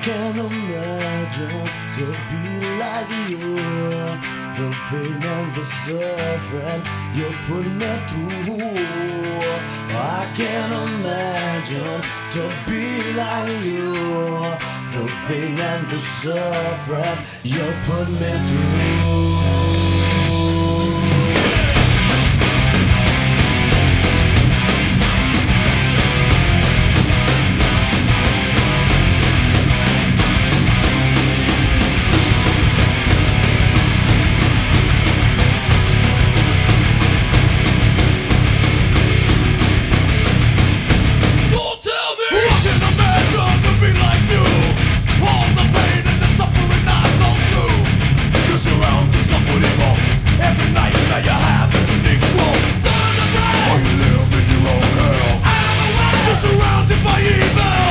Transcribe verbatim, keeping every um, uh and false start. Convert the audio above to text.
can't imagine to be like you. The pain and the suffering you put me through. I can't imagine to be like you. The pain and the suffering you put me through.